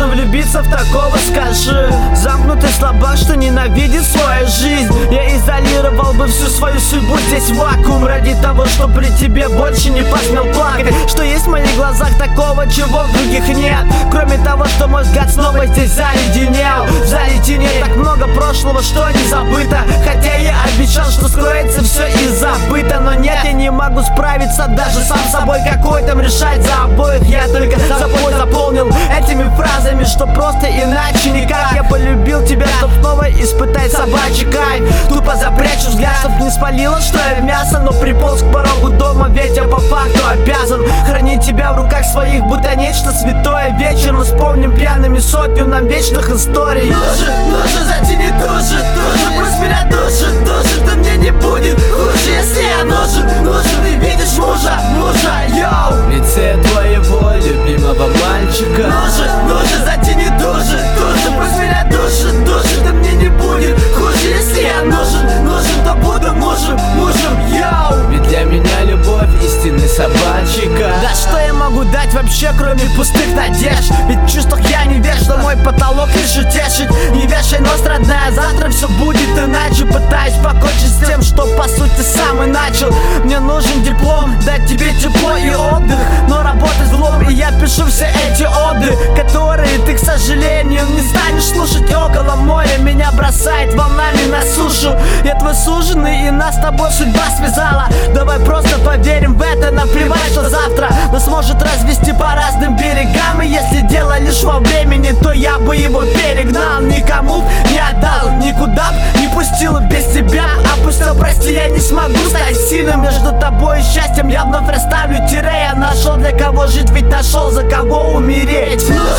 можно влюбиться в такого, скажи? Замкнутый слабак, что ненавидит свою жизнь. Я изолировал бы всю свою судьбу здесь в вакуум ради того, что при тебе больше не посмел плакать. Что есть в моих глазах такого, чего в других нет. Кроме того, что мой взгляд снова здесь заледенел. В зале теней так много прошлого, что не забыто. Хотя я обещал, что скроется все и забыто. Но нет, я не могу справиться даже сам с собой. Какой там решать за обоих? Я только собой заполнил этими фразами, что просто иначе никак. Я полюбил тебя, чтоб снова испытать собачий кайф. Тупо запрячу взгляд, чтоб не спалило, что я мясо. Но приполз к порогу дома, ведь я по факту обязан хранить тебя в руках своих, будто нечто святое. Вечером вспомним пьяными сотню нам вечных историй. Нужен, затяни души, пусть меня душит, да мне не будет хуже, если я нужен, ты видишь мужа, йоу. В лице твоего любимого мальчика. Нужен, затяни души, пусть меня душит, да мне не будет хуже, если я нужен, то буду мужем, йоу. Ведь для меня любовь истинный собачика. Да что я могу дать вообще, кроме пустых надежд? Ведь в чувствах я не верю, что мой потолок лишь утешить. Не вешай нос, родная, завтра все будет иначе. Пытаюсь покончить с тем, что по сути сам и начал. Мне нужен диплом, дать тебе тепло и отдых, но работать злом, и я пишу все эти оды, которые ты, к сожалению, не станешь слушать. Около моря меня бросает волнами на сушу. Я твой суженый, и нас с тобой судьба связала. Давай просто поверим в это, наплевать, что завтра нас сможет развести по разным берегам. И если дело лишь во времени, то я бы его перегнал. Никому не отдал, никуда б не пустил без тебя. Опустил, прости, я не смогу стать сильным. Между тобой и счастьем я вновь расставлю тире. Я нашел для кого жить, ведь нашел за кого умереть.